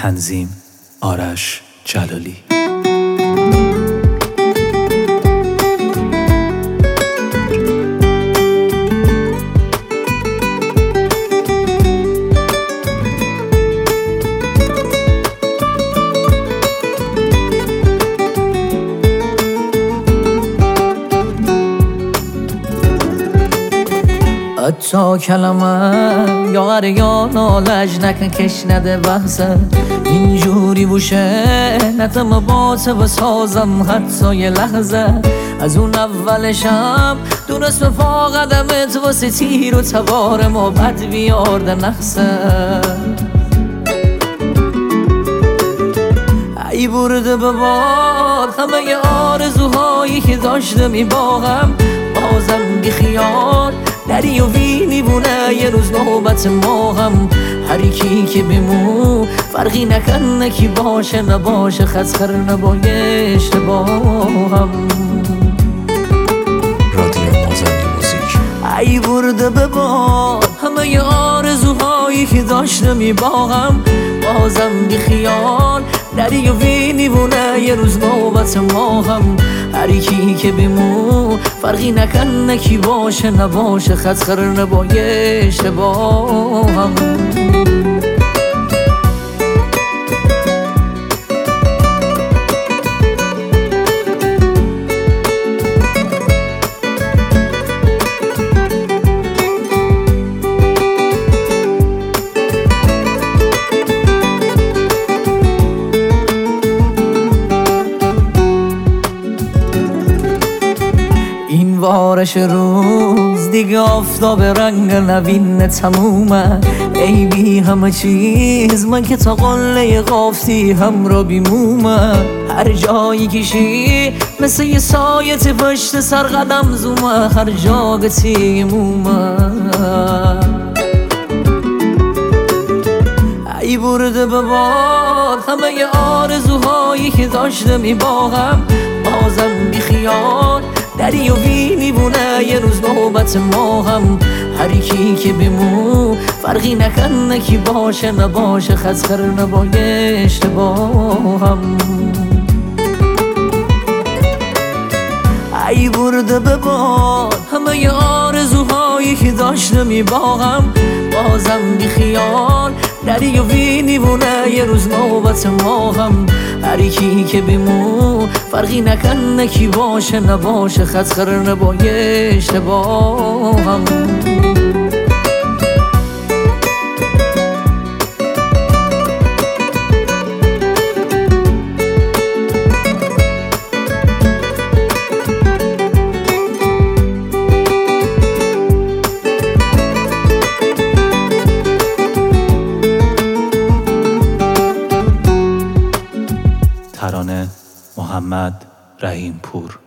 تنظیم آرش جلالی. حتی کلمه یا یا نالج نکن کش نده بحثه اینجوری بوشه نتم باته و سازم حتی یه لحظه از اون اولشم دونست به پا قدمت واسه تیر و تبار ما بد بیارده نقصه ای برده به بار همه ی آرزوهایی که داشته میباغم بازم بی خیال دری و وینی بونه یه روز نوبت ما هم هر کی که بمو فرقی نکنه کی باشه نباشه خسخر نبایه اشتباهم. رادیو مازندی موزیک. ای برده به باد همه ی آرزوهایی که داشته میباغم بازم بی خیال دری و وینی بونه یه روز نوبت ما هم هر کی که بمو فرقی نکنه کی باشه نباشه خسخر نبایه اشتباهم. بارش روز دیگه آفتاب رنگ نوین تمومه ای بی همه چیز من که تا قله قافتی هم را بیمومه هر جایی کشی مثل یه سایت پشت سر قدم زومه هر جا گتی مومه ای برده به بار همه ی آرزوهایی که داشته میباغم بازم بی خیال دری و وینی بونه یه روز نوبت ما هم هر کی که بمو فرقی نکنه کی باشه نباشه خسخر نبایه اشتباهم. ای برده به باد همه ی آرزوهایی که داشته میباغم بازم بی خیال دری و وینی بونه یه روز نوبت ما هم هر کی که بمو فرقی نکنه کی باشه نباشه خسخر نبایه اشتباهم. ترانه محمد رحیم پور.